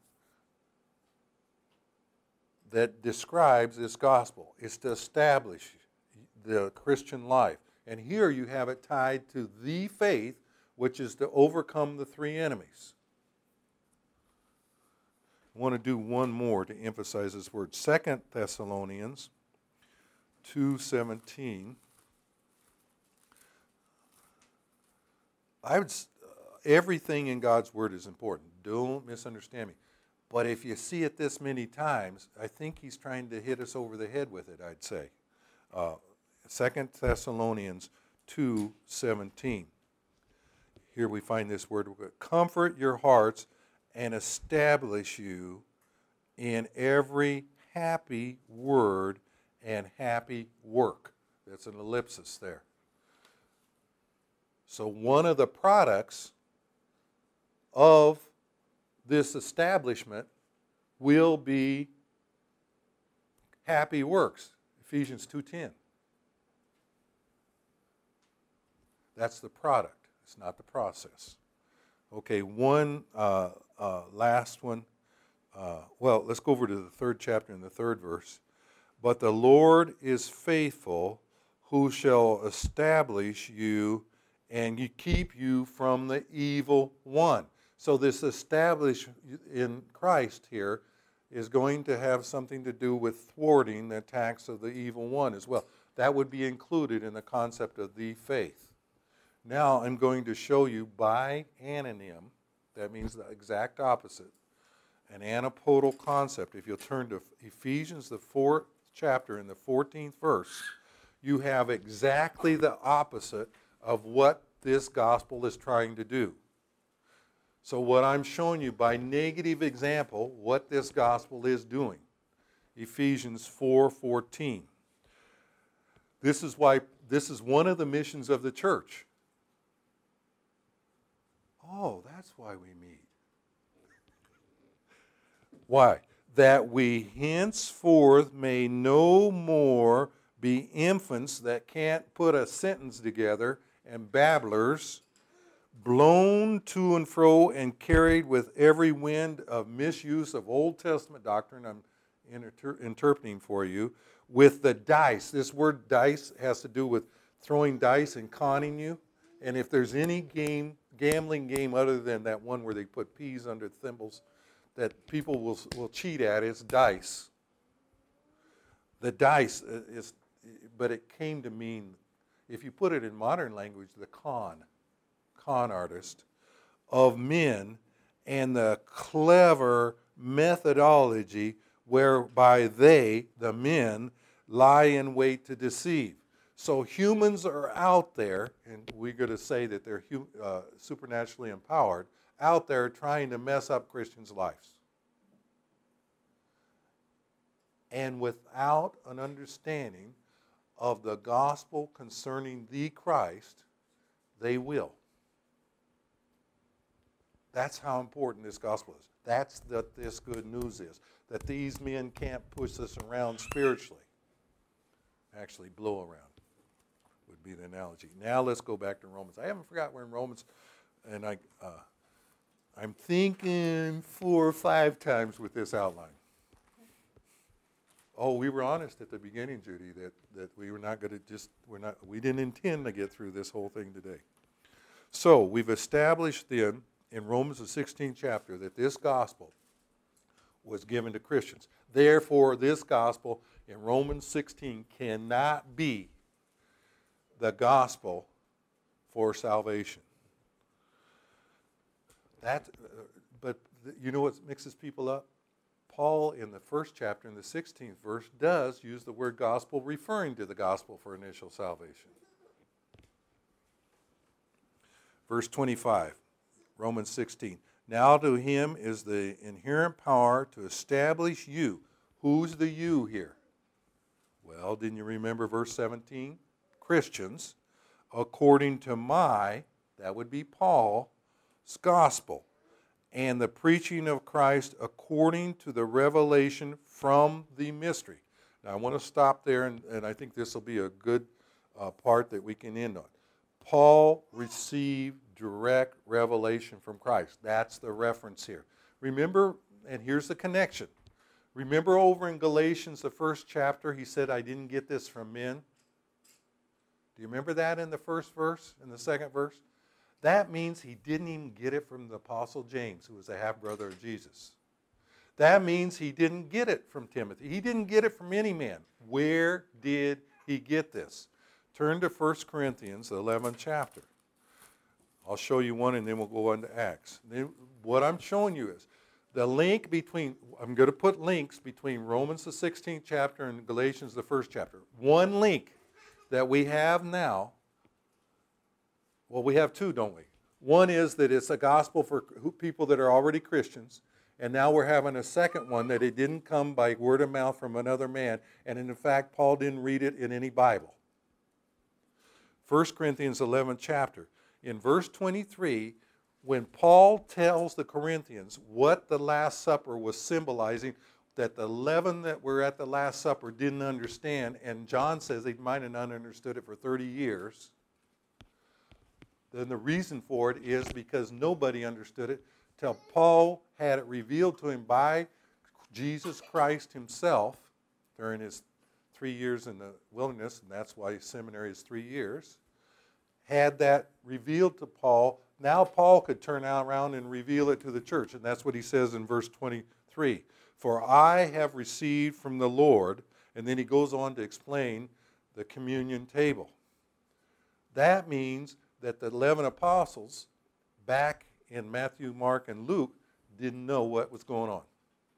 that describes this gospel. It's to establish the Christian life. And here you have it tied to the faith, which is to overcome the three enemies. I want to do one more to emphasize this word. 2 Thessalonians 2:17. Everything in God's word is important. Don't misunderstand me. But if you see it this many times, I think he's trying to hit us over the head with it, I'd say. 2 Thessalonians 2:17. Here we find this word, comfort your hearts and establish you in every happy word and happy work. That's an ellipsis there. So one of the products of this establishment will be happy works. Ephesians 2:10. That's the product. It's not the process. Okay, one last one. Well, let's go over to the 3rd chapter and the 3rd verse. But the Lord is faithful, who shall establish you and keep you from the evil one. So this establish in Christ here is going to have something to do with thwarting the attacks of the evil one as well. That would be included in the concept of the faith. Now I'm going to show you by anonym, that means the exact opposite, an anapodal concept. If you'll turn to Ephesians, the 4th chapter, in the 14th verse, you have exactly the opposite of what this gospel is trying to do. So what I'm showing you by negative example, what this gospel is doing. Ephesians 4:14. This is one of the missions of the church. Oh, that's why we meet. Why? That we henceforth may no more be infants that can't put a sentence together and babblers, blown to and fro and carried with every wind of misuse of Old Testament doctrine, I'm interpreting for you, with the dice. This word dice has to do with throwing dice and conning you. And if there's any gambling game other than that one where they put peas under thimbles that people will cheat at, it's dice. The dice is, but it came to mean, if you put it in modern language, the con artist of men, and the clever methodology whereby they, the men, lie in wait to deceive. So humans are out there, and we're going to say that they're supernaturally empowered, out there trying to mess up Christians' lives. And without an understanding of the gospel concerning the Christ, they will. That's how important this gospel is. That's what this good news is. That these men can't push us around spiritually. Actually, blow around would be the analogy. Now let's go back to Romans. I haven't forgotten we're in Romans, and I'm thinking 4 or 5 times with this outline. Oh, we were honest at the beginning, Judy, that we were not going to we didn't intend to get through this whole thing today. So we've established then in Romans the 16th chapter that this gospel was given to Christians. Therefore, this gospel in Romans 16 cannot be the gospel for salvation. But you know what mixes people up? Paul, in the 1st chapter, in the 16th verse, does use the word gospel referring to the gospel for initial salvation. Verse 25, Romans 16. Now to him is the inherent power to establish you. Who's the you here? Well, didn't you remember verse 17? Christians, according to that would be Paul's gospel, and the preaching of Christ according to the revelation from the mystery. Now I want to stop there, and I think this will be a good part that we can end on. Paul received direct revelation from Christ. That's the reference here. Remember, and here's the connection. Remember over in Galatians, the 1st chapter, he said, I didn't get this from men. Do you remember that in the 1st verse, in the 2nd verse? That means he didn't even get it from the Apostle James, who was a half-brother of Jesus. That means he didn't get it from Timothy. He didn't get it from any man. Where did he get this? Turn to 1 Corinthians, the 11th chapter. I'll show you one, and then we'll go on to Acts. What I'm showing you is the link between, I'm going to put links between Romans, the 16th chapter, and Galatians, the 1st chapter. One link that we have now, well, we have 2, don't we? One is that it's a gospel for people that are already Christians, and now we're having a second one that it didn't come by word of mouth from another man, and in fact, Paul didn't read it in any Bible. 1 Corinthians 11th chapter. In verse 23, when Paul tells the Corinthians what the Last Supper was symbolizing, that the 11 that were at the Last Supper didn't understand, and John says they might have not understood it for 30 years, then the reason for it is because nobody understood it till Paul had it revealed to him by Jesus Christ himself during his 3 years in the wilderness, and that's why seminary is 3 years, had that revealed to Paul. Now Paul could turn around and reveal it to the church, and that's what he says in verse 23. For I have received from the Lord, and then he goes on to explain the communion table. That means that the 11 apostles back in Matthew, Mark, and Luke didn't know what was going on.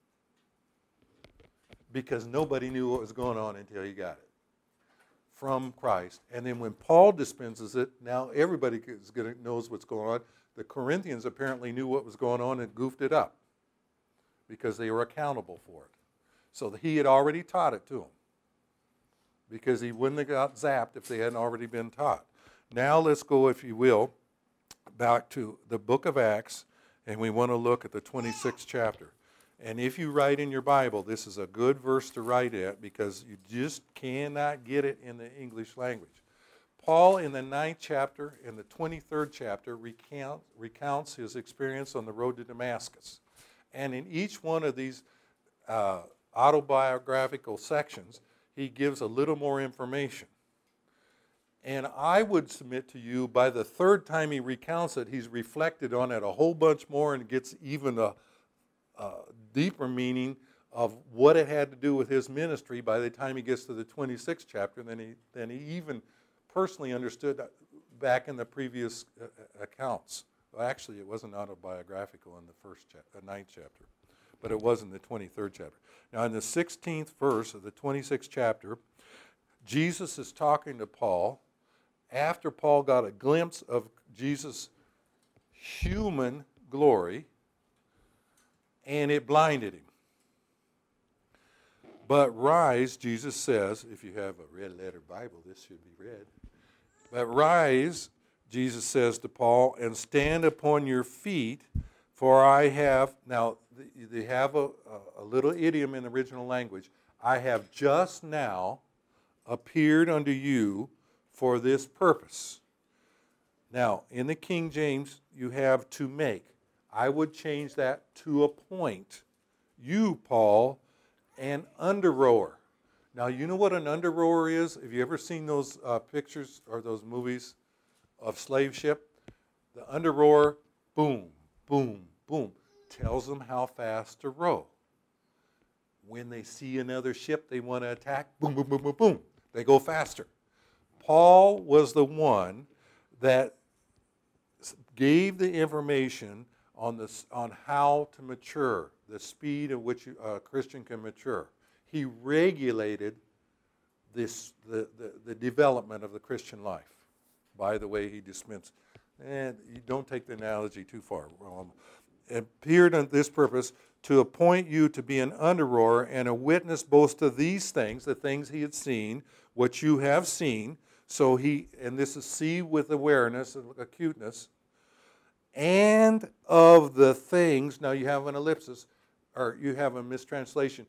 Because nobody knew what was going on until he got it from Christ. And then when Paul dispenses it, now everybody knows what's going on. The Corinthians apparently knew what was going on and goofed it up because they were accountable for it. So he had already taught it to them because he wouldn't have got zapped if they hadn't already been taught. Now let's go, if you will, back to the book of Acts, and we want to look at the 26th chapter. And if you write in your Bible, this is a good verse to write at because you just cannot get it in the English language. Paul, in the 9th chapter and the 23rd chapter, recounts his experience on the road to Damascus. And in each one of these autobiographical sections, he gives a little more information. And I would submit to you, by the third time he recounts it, he's reflected on it a whole bunch more and gets even a deeper meaning of what it had to do with his ministry by the time he gets to the 26th chapter than he even personally understood back in the previous accounts. Well, actually, it wasn't autobiographical in the 9th chapter, but it was in the 23rd chapter. Now, in the 16th verse of the 26th chapter, Jesus is talking to Paul after Paul got a glimpse of Jesus' human glory, and it blinded him. But rise, Jesus says, if you have a red letter Bible, this should be read. But rise, Jesus says to Paul, and stand upon your feet, for I have, now they have a little idiom in the original language, I have just now appeared unto you for this purpose. Now, in the King James, you have to make. I would change that to appoint you, Paul, an under-rower. Now, you know what an under-rower is? Have you ever seen those pictures or those movies of slave ship? The under-rower, boom, boom, boom, tells them how fast to row. When they see another ship they want to attack, boom, boom, boom, boom, boom, they go faster. Paul was the one that gave the information on how to mature, the speed at which a Christian can mature. He regulated the development of the Christian life by the way he dispensed. And you don't take the analogy too far. Appeared on this purpose to appoint you to be an under-rower and a witness both to these things, the things he had seen, what you have seen. So and this is see with awareness and acuteness, and of the things, now you have an ellipsis, or you have a mistranslation,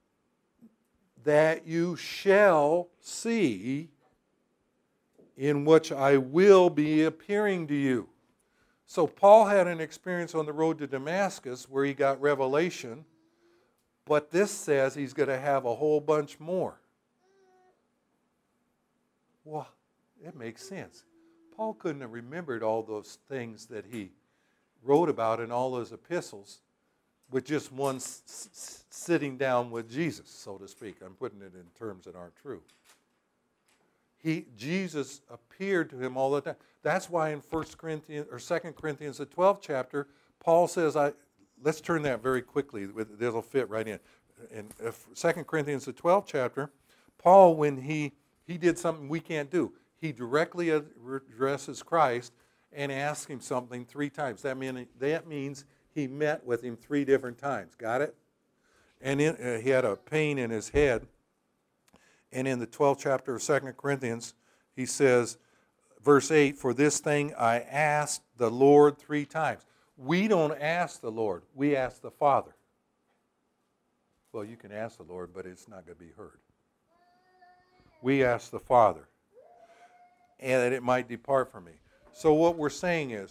that you shall see in which I will be appearing to you. So Paul had an experience on the road to Damascus where he got revelation, but this says he's going to have a whole bunch more. Well, it makes sense. Paul couldn't have remembered all those things that he wrote about in all those epistles with just one sitting down with Jesus, so to speak. I'm putting it in terms that aren't true. Jesus appeared to him all the time. That's why in 2 Corinthians, the 12th chapter, Paul says, let's turn that very quickly. It'll fit right in. In 2 Corinthians, the 12th chapter, Paul, when he did something we can't do, he directly addresses Christ and asks him something 3 times. That means he met with him 3 different times. Got it? And he had a pain in his head. And in the 12th chapter of 2 Corinthians, he says, verse 8, for this thing I asked the Lord 3 times. We don't ask the Lord. We ask the Father. Well, you can ask the Lord, but it's not going to be heard. We ask the Father, and that it might depart from me. So what we're saying is,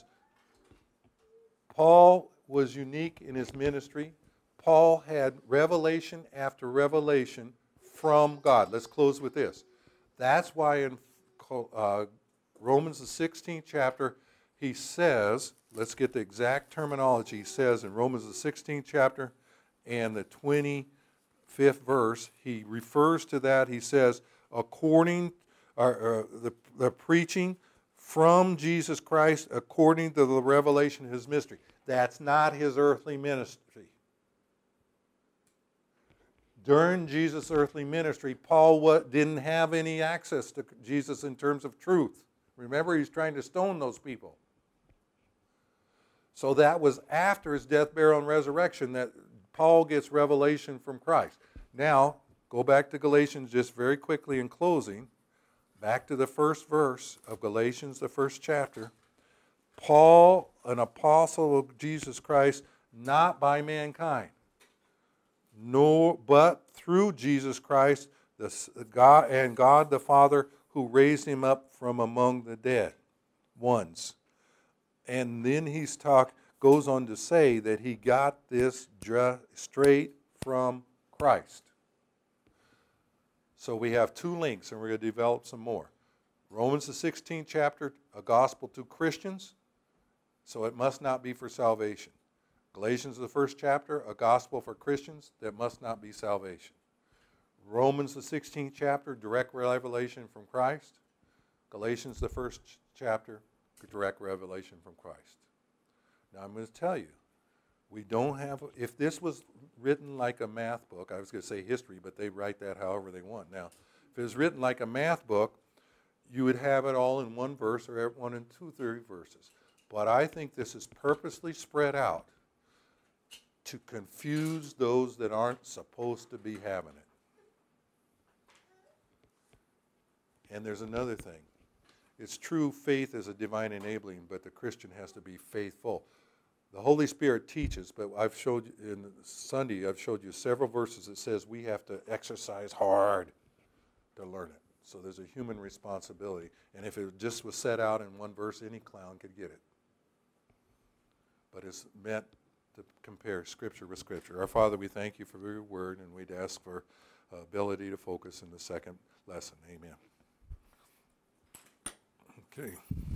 Paul was unique in his ministry. Paul had revelation after revelation from God. Let's close with this. That's why in Romans the 16th chapter, he says, let's get the exact terminology. He says in Romans the 16th chapter and the 25th verse, he refers to that. He says, according the preaching from Jesus Christ according to the revelation of his mystery. That's not his earthly ministry. During Jesus' earthly ministry, Paul didn't have any access to Jesus in terms of truth. Remember, he's trying to stone those people. So that was after his death, burial, and resurrection that Paul gets revelation from Christ. Now, go back to Galatians just very quickly in closing. Back to the first verse of Galatians, the first chapter. Paul, an apostle of Jesus Christ, not by mankind, nor but through Jesus Christ, God the Father, who raised him up from among the dead ones. And then goes on to say that he got this straight from Christ. So we have 2 links, and we're going to develop some more. Romans the 16th chapter, a gospel to Christians, so it must not be for salvation. Galatians the 1st chapter, a gospel for Christians, that must not be salvation. Romans the 16th chapter, direct revelation from Christ. Galatians the 1st chapter, direct revelation from Christ. Now I'm going to tell you, we don't have, if this was written like a math book, I was going to say history, but they write that however they want. Now, if it was written like a math book, you would have it all in 1 verse or 1 and 2 verses. But I think this is purposely spread out to confuse those that aren't supposed to be having it. And there's another thing. It's true faith is a divine enabling, but the Christian has to be faithful. The Holy Spirit teaches, but I've showed you in Sunday, I've showed you several verses that says we have to exercise hard to learn it. So there's a human responsibility. And if it just was set out in 1 verse, any clown could get it. But it's meant to compare Scripture with Scripture. Our Father, we thank you for your word, and we'd ask for ability to focus in the second lesson. Amen. Okay.